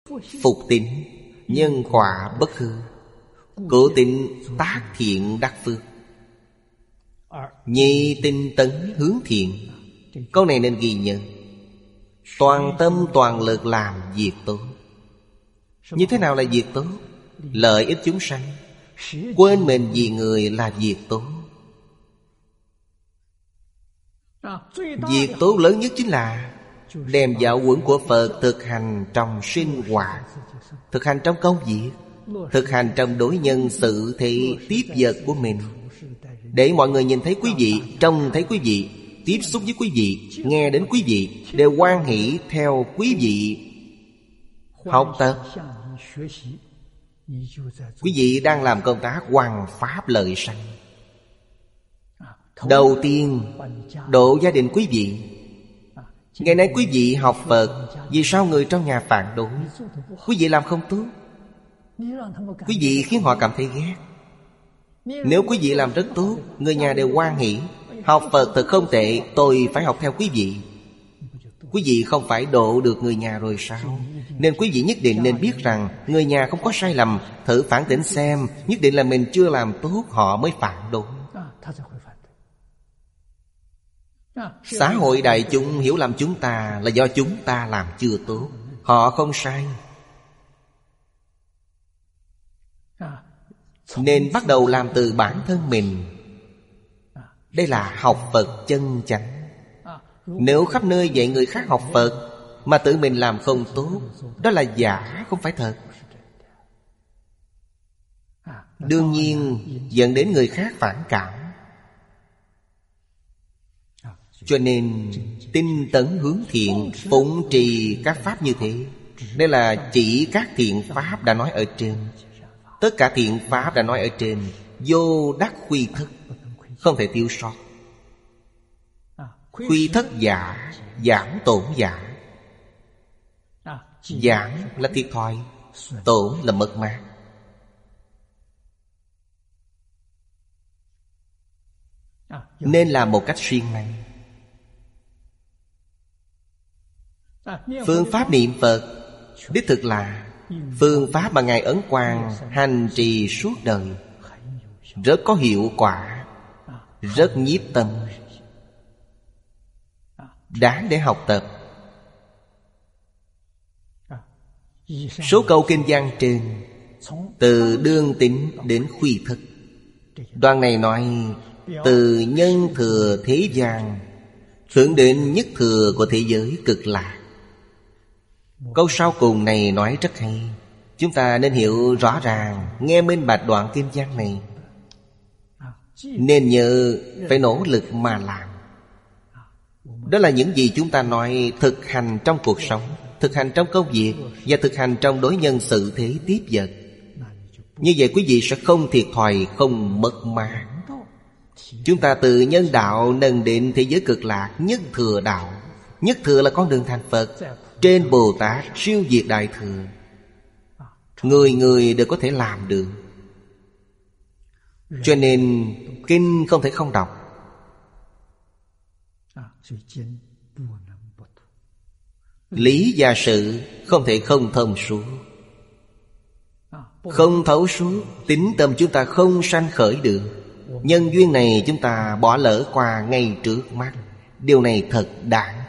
Phục tín, nhân quả bất hư. Cố tín, tác thiện đắc phước. Nhị, tinh tấn hướng thiện. Câu này nên ghi nhớ. Toàn tâm toàn lực làm việc tốt. Như thế nào là việc tốt? Lợi ích chúng sanh, quên mình vì người là việc tốt. Việc tốt lớn nhất chính là đem giáo huấn của Phật thực hành trong sinh hoạt, thực hành trong công việc, thực hành trong đối nhân xử thế tiếp vật của mình, để mọi người nhìn thấy quý vị, trông thấy quý vị, tiếp xúc với quý vị, nghe đến quý vị, đều hoan hỷ theo quý vị học tập. Quý vị đang làm công tác hoằng pháp lợi sanh. Đầu tiên độ gia đình quý vị. Ngày nay quý vị học Phật, vì sao người trong nhà phản đối? Quý vị làm không tốt, quý vị khiến họ cảm thấy ghét. Nếu quý vị làm rất tốt, người nhà đều hoan hỷ. Học Phật thật không tệ, tôi phải học theo quý vị. Quý vị không phải độ được người nhà rồi sao? Nên quý vị nhất định nên biết rằng người nhà không có sai lầm. Thử phản tỉnh xem, nhất định là mình chưa làm tốt, họ mới phản đối. Xã hội đại chúng hiểu lầm chúng ta là do chúng ta làm chưa tốt. Họ không sai. Nên bắt đầu làm từ bản thân mình. Đây là học Phật chân chánh. Nếu khắp nơi dạy người khác học Phật mà tự mình làm không tốt, đó là giả, không phải thật. Đương nhiên dẫn đến người khác phản cảm. Cho nên tinh tấn hướng thiện, phụng trì các pháp như thế. Đây là chỉ các thiện pháp đã nói ở trên. Tất cả thiện pháp đã nói ở trên, vô đắc khuy thất, không thể thiếu sót. Khuy thất giả, giảm tổn giả. Giảm là thiệt thòi, tổn là mất mát. Nên làm một cách siêng năng. Phương pháp niệm Phật đích thực là phương pháp mà Ngài Ấn Quang hành trì suốt đời, rất có hiệu quả, rất nhiếp tâm, đáng để học tập. Số câu kinh văn trên, từ đương tính đến khuy thất. Đoạn này nói từ nhân thừa thế gian hướng đến nhất thừa của thế giới cực lạc. Câu sau cùng này nói rất hay. Chúng ta nên hiểu rõ ràng, nghe minh bạch đoạn kinh văn này. Nên nhớ phải nỗ lực mà làm. Đó là những gì chúng ta nói thực hành trong cuộc sống, thực hành trong công việc và thực hành trong đối nhân xử thế tiếp vật. Như vậy quý vị sẽ không thiệt thòi, không mất mát. Chúng ta từ nhân đạo nâng đến thế giới cực lạc nhất thừa đạo. Nhất thừa là con đường thành Phật. Trên Bồ Tát siêu diệt đại thừa, người người đều có thể làm được. Cho nên kinh không thể không đọc. Lý và sự không thể không thông suốt. Không thấu suốt, tín tâm chúng ta không sanh khởi được. Nhân duyên này chúng ta bỏ lỡ qua ngay trước mắt. Điều này thật đáng